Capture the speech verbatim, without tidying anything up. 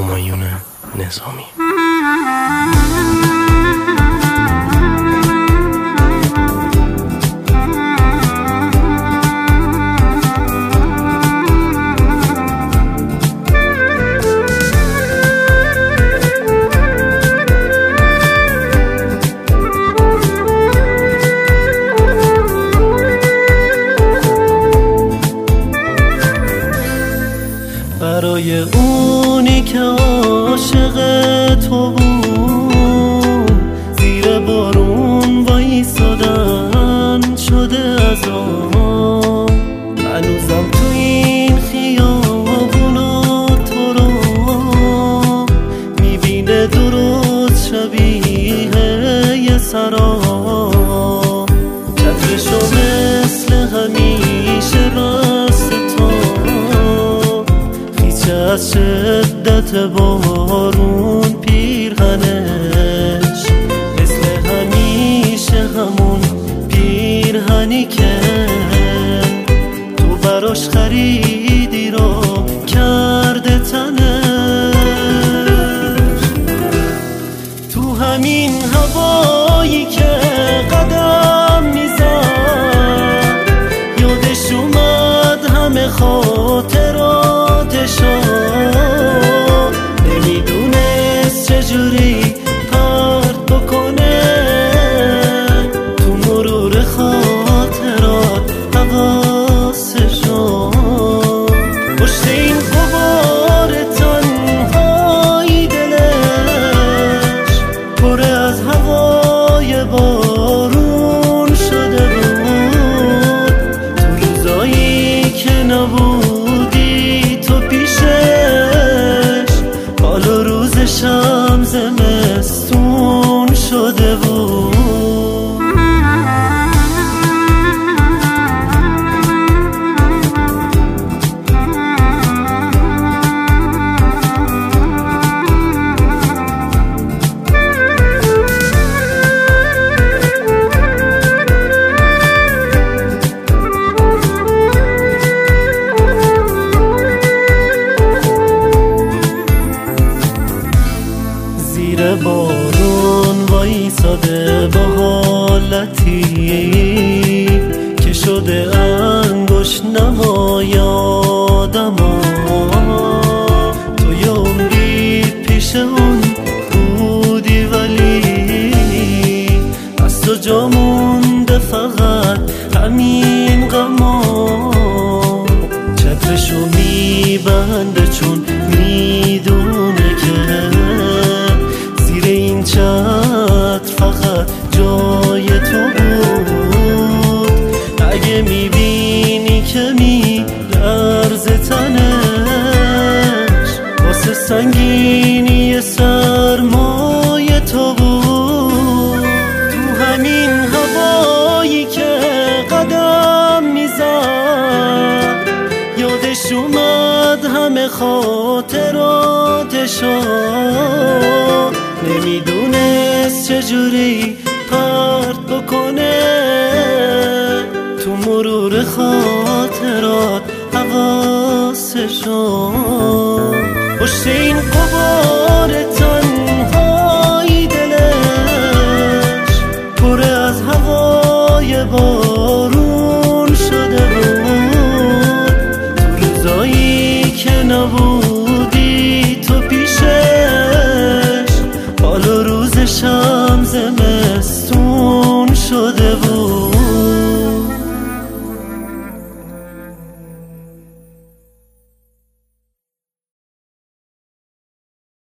همایون نظامی. برای اونی که عاشق تو بود، زیر بارون وایسادن شده از آن. هنوزم تو این خیابونا تو رو میبینه درست شبیه یه سراب. چترشو مثل همیشه راست تو از شدت بارون پیرهنش مثل همیشه همون پیرهنی که تو براش خریدی رو کرده تنش. تو همین هوایی که قدم میزد یادش اومد همه خاطراتشو، نمیدونست چجوری پرت بکنه تو مرور خاطرات حواسشو. پشت این غبار تنهایی دلش پر از هوای بارون شده بود. تو روزایی که نبودی تو پیشش، حالا روزشم زمستون شده بود. زیر بارون وایساده با حالتی که شده انگشت نمای آدما. تو یه عمری پیش اون بودی ولی از تو جا مونده فقط همین غما. چترشو میبنده چون میدونه که زیر این چتر فقط جای تو بود. اگه میبینی که میلرزه تنش واسه سنگینی سرمای تو بود. تو همین هوایی که قدم میزد یادش اومد همه خاطراتشو، نمیدونست چجوری پرت بکنه تو مرور خاطرات حواسشو. پشت این غبار تنهایی دلش پر از هوای بارون شده بود. تو روزایی که نبودی تو پیشش، حالا روزشم زمستون شده بود.